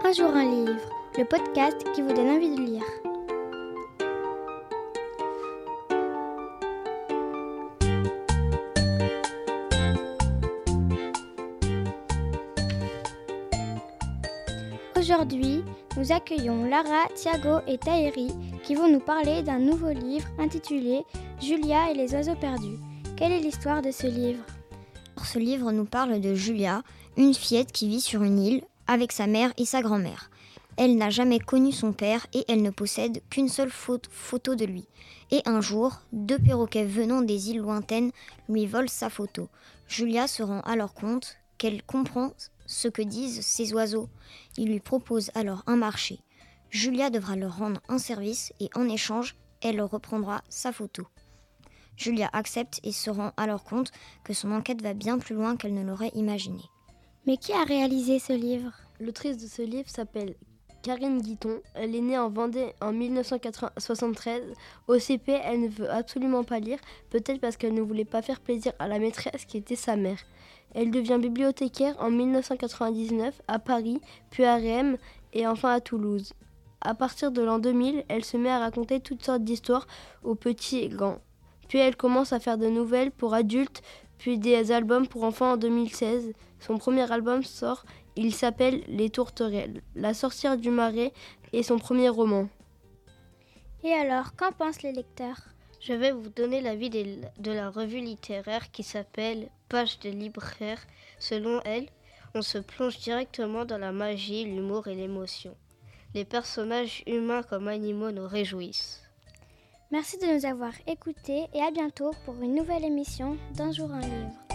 Un jour un livre, le podcast qui vous donne envie de lire. Aujourd'hui, nous accueillons Lara, Thiago et Taheri qui vont nous parler d'un nouveau livre intitulé Julia et les oiseaux perdus. Quelle est l'histoire de ce livre ? Ce livre nous parle de Julia, une fillette qui vit sur une île avec sa mère et sa grand-mère. Elle n'a jamais connu son père et elle ne possède qu'une seule photo de lui. Et un jour, 2 perroquets venant des îles lointaines lui volent sa photo. Julia se rend alors compte qu'elle comprend ce que disent ces oiseaux. Ils lui proposent alors un marché. Julia devra leur rendre un service et en échange, elle reprendra sa photo. Julia accepte et se rend alors compte que son enquête va bien plus loin qu'elle ne l'aurait imaginé. Mais qui a réalisé ce livre ? L'autrice de ce livre s'appelle Karine Guiton. Elle est née en Vendée en 1973. Au CP, elle ne veut absolument pas lire, peut-être parce qu'elle ne voulait pas faire plaisir à la maîtresse qui était sa mère. Elle devient bibliothécaire en 1999 à Paris, puis à Rennes et enfin à Toulouse. À partir de l'an 2000, elle se met à raconter toutes sortes d'histoires aux petits et grands. Puis elle commence à faire de nouvelles pour adultes, puis des albums pour enfants en 2016. Son premier album sort, il s'appelle Les Tourterelles. La sorcière du marais est son premier roman. Et alors, qu'en pensent les lecteurs ? Je vais vous donner l'avis de la revue littéraire qui s'appelle Page des libraires. Selon elle, on se plonge directement dans la magie, l'humour et l'émotion. Les personnages humains comme animaux nous réjouissent. Merci de nous avoir écoutés et à bientôt pour une nouvelle émission d'Un jour un livre.